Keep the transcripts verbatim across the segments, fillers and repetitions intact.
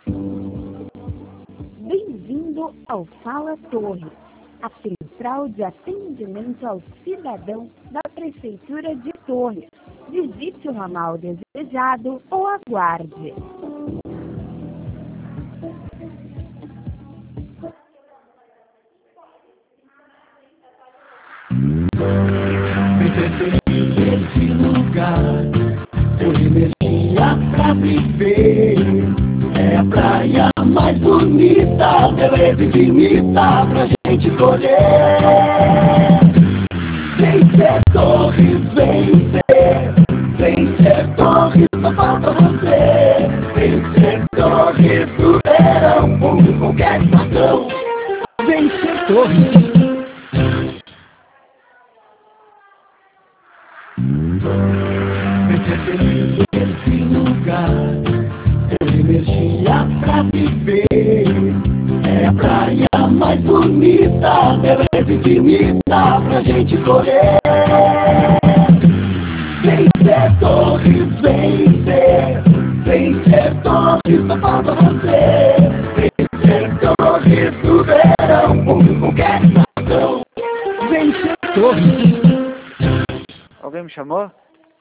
Bem-vindo ao Fala Torre, a central de atendimento ao cidadão da Prefeitura de Torres. Visite o ramal desejado ou aguarde. Me preferi nesse lugar, por energia pra viver. É a praia mais bonita, beleza infinita pra gente colher. Vencer Torres, vencer. Vencer Torres, só falta você. Vencer Torres do verão, onde qualquer estação. Vencer Torres. Me preferi nesse lugar, por energia pra viver. É a praia mais bonita, beleza infinita pra gente colher. Vencer Torres, vencer. Vencer Torres, só falta você. Vencer Torres do verão, onde qualquer estação. Vencer Torres. Alguém me chamou?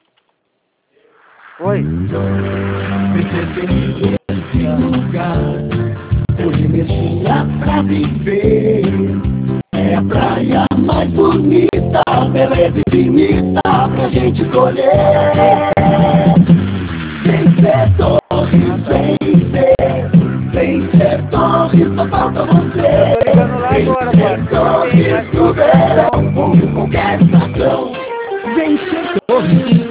Oi? Me preferi nesse lugar, por energia pra viver. É a praia mais bonita, beleza infinita pra gente colher. Vencer Torres, vencer. Vencer Torres, só falta você. Tô ligando lá agora, Vencer Torres do verão, onde qualquer estação. Vencer Torres.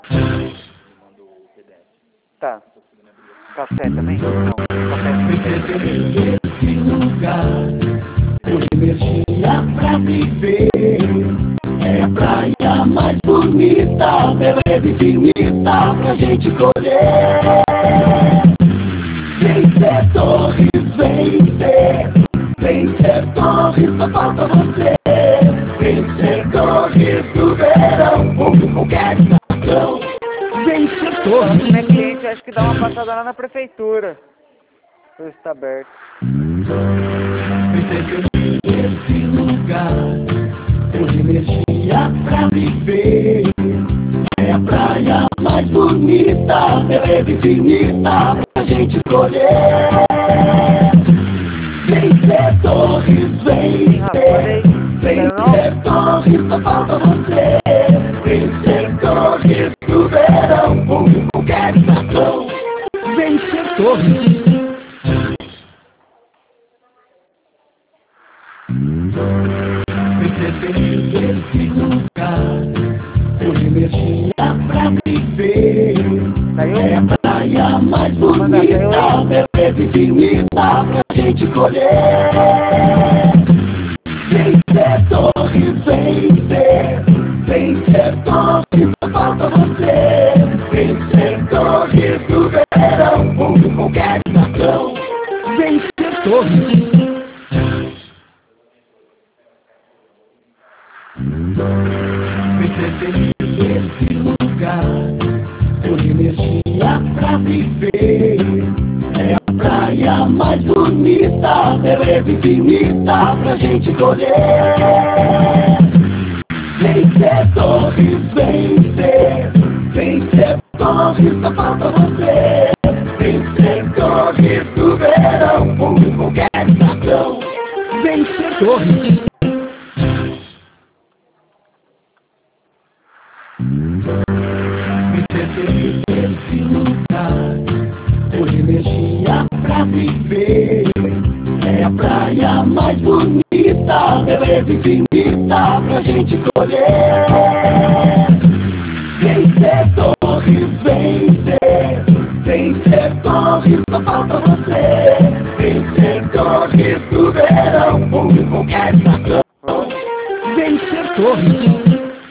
Tá. Café também? Não. Café. Me preferi nesse lugar, por energia pra viver. É a praia mais bonita, beleza infinita pra gente colher. Vencer Torres, vencer. Vencer Torres, só falta você. Vencer Torres do verão, onde qualquer estação. Vencer Torres. Minha cliente, acho que dá uma passada lá na prefeitura. Ver se tá aberto. Me preferi nesse lugar, por energia pra viver. É a praia mais bonita, beleza infinita pra gente colher. Vencer Torres, vencer. Vencer Torres, só falta você. Vencer Torres do verão, onde qualquer estação. Vencer Torres. Me preferi nesse lugar, por energia pra viver. É a praia mais bonita, beleza infinita pra gente colher. Vencer Torres, vencer. Vencer Torres, só falta você. Vencer Torres do verão, onde qualquer estação. Vencer Torres. Me preferi nesse lugar, por energia pra viver. É a praia mais bonita, beleza infinita pra gente colher. Vencer Torres, vencer. Vencer Torres, só falta você. Vencer Torres do verão, onde qualquer estação. Vencer Torres. Me preferi nesse lugar, por energia pra viver. É a praia mais bonita, beleza infinita pra gente colher. Vencer Torres, vencer. Vencer Torres, só falta você. Vencer Torres do verão, onde qualquer estação. Vencer Torres.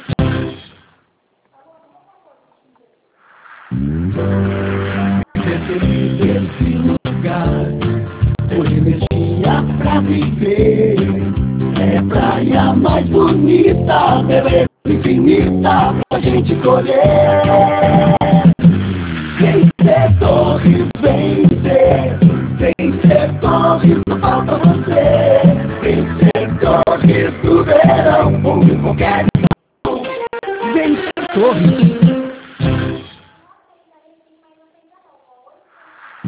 Me preferi nesse lugar, por energia pra viver. É a praia mais bonita, beleza infinita pra gente colher. Vencer Torres, vencer.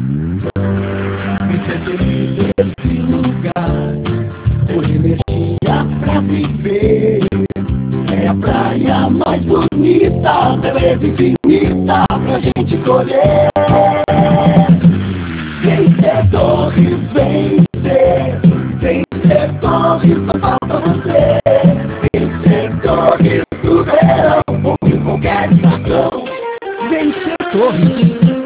Vem ser feliz nesse lugar, por energia pra viver. É a praia mais bonita, beleza infinita pra gente colher. Vem ser Torres, vem ser, vem ser Torres, só falta você. Vem ser Torres do verão, ou em qualquer estação. Vem ser Torres.